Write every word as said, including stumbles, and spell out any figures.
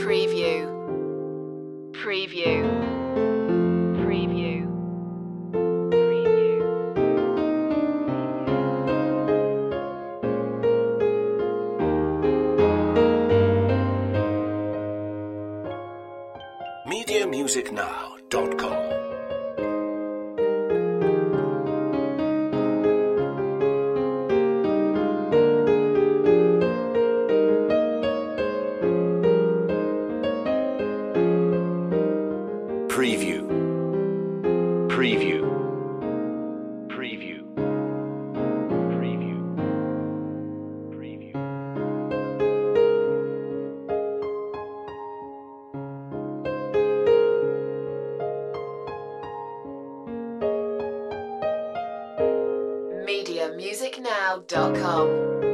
Preview. Preview. Preview. Preview. media music now dot com. Preview. Preview. Preview. Preview. Preview. media music now dot com